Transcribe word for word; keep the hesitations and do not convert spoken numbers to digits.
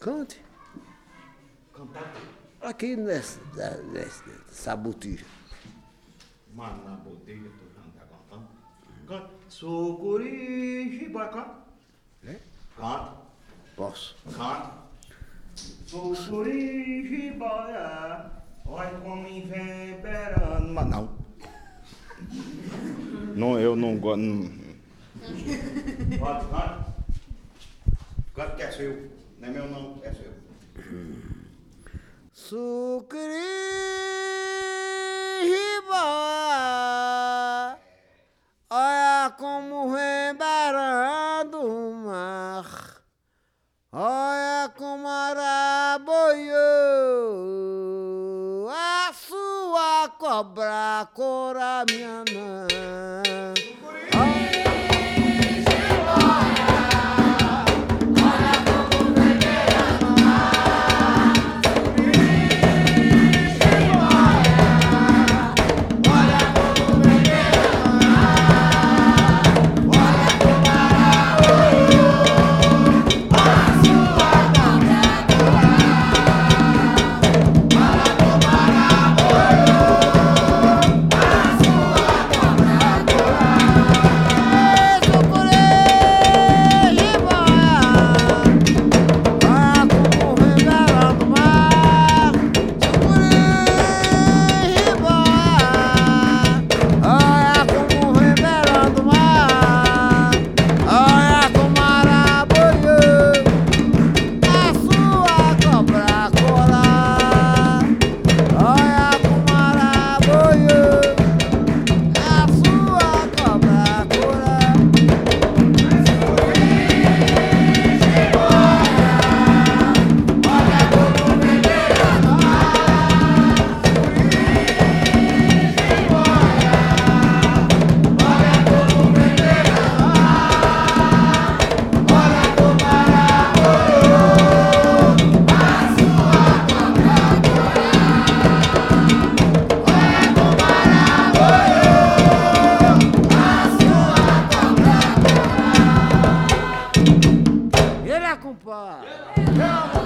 cante. Cantar. Aqui nesse, nesse sabotija. Mano, na botija, tu já não tá cantando? Canta. Sucuri, jiboia, canta. É? Canta. Posso. Canta. Sucuri, jiboia, olha como me vem beirando. Mas não. Não, eu não gosto. Canta, canta. Canta que é seu. Não é meu não, é seu. Sucuri, jiboia, olha como vem beirando o mar. Olha como araboiou a sua cobra cora minha mãe. Compadre.